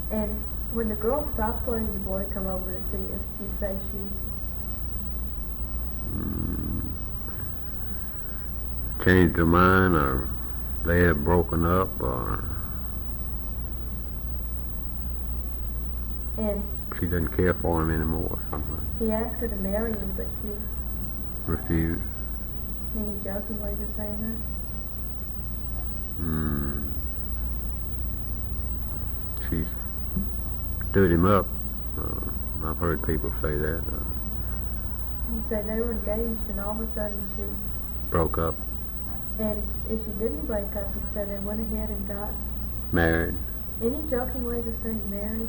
And when the girl stops letting the boy come over to see you, you'd say she. Changed her mind, or they have broken up, or And she doesn't care for him anymore or something. he asked her to marry him, but she. Refused. Any joking ways of saying that? She stood him up. I've heard people say that. You say they were engaged, and all of a sudden she. Broke up. And if she didn't break up, you say they went ahead and got. Married. Any joking ways of saying married?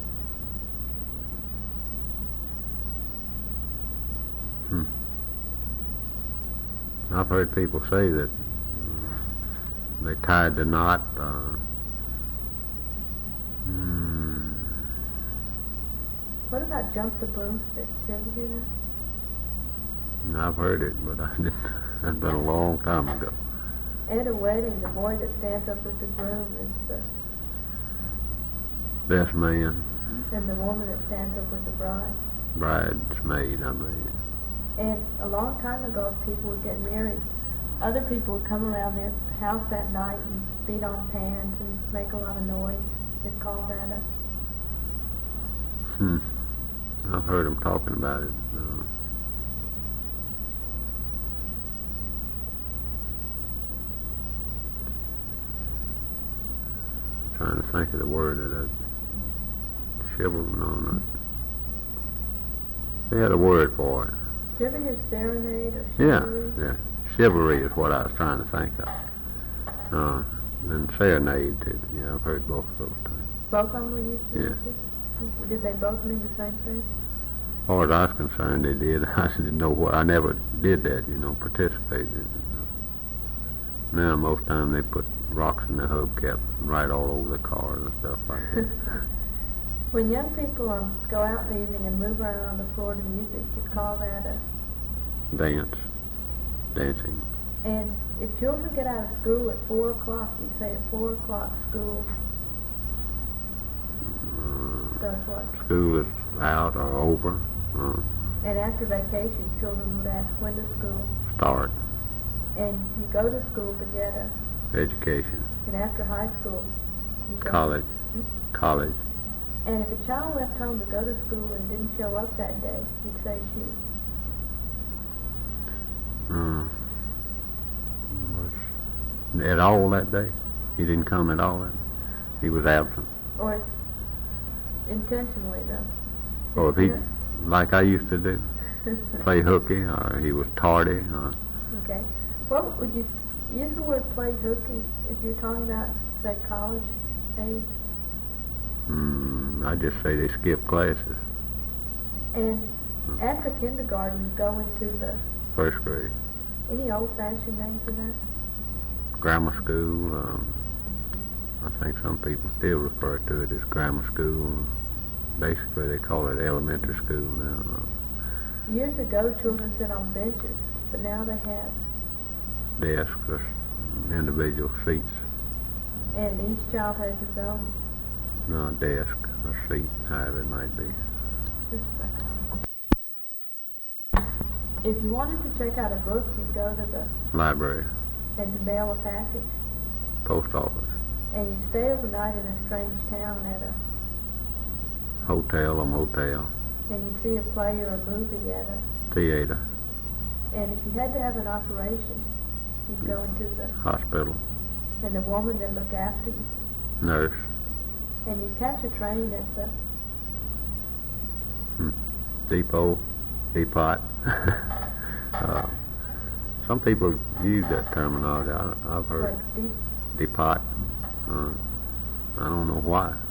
I've heard people say that they tied the knot. What about jump the broomstick? Did you ever hear that? I've heard it, but I didn't. That's been a long time ago. At a wedding, the boy that stands up with the groom is the. Best man. And the woman that stands up with the bride. Bridesmaid, I believe. And a long time ago, if people would get married, other people would come around their house that night and beat on pans and make a lot of noise. They'd call that a. I've heard them talking about it. Trying to think of the word that chivalry. No, not. They had a word for it. Did you ever hear serenade or chivalry? Yeah. Chivalry is what I was trying to think of. And serenade too. Yeah, I've heard both of those things. Both of them were used to? Yeah. Did they both mean the same thing? As far as I was concerned, they did. I didn't know what. I never did that. Participated. Now most time they put rocks in the hubcaps and write all over the cars and stuff like that. When young people go out in the evening and move around on the floor to music, you'd call that a. Dancing. And if children get out of school at 4 o'clock, you'd say at 4 o'clock school does what? School is out or over. And after vacation, children would ask, when does school Start. And you go to school to get a. Education. And after high school, you go. College. College. And if a child left home to go to school and didn't show up that day, you'd say she. At all that day? He didn't come at all that day? He was absent? Or intentionally, though. Or if he, like I used to do, play hooky, or he was tardy, or... Okay. What would you use the word play hooky if you're talking about, say, college age? I just say they skip classes. And after kindergarten, you go into the. First grade. Any old-fashioned names for that? Grammar school. I think some people still refer to it as grammar school. Basically, they call it elementary school now. Years ago, children sat on benches, but now they have. Desks or individual seats. And each child has his own. No, desk or seat, however it might be. Just a second. If you wanted to check out a book, you'd go to the. Library. And to mail a package. Post office. And you'd stay overnight in a strange town at a. Hotel or motel. And you'd see a play or a movie at a. Theater. And if you had to have an operation, you'd go into the. Hospital. And the woman that looked after you. Nurse. And you'd catch a train at the. Depot. Some people use that terminology. I've heard. Like Depot. I don't know why.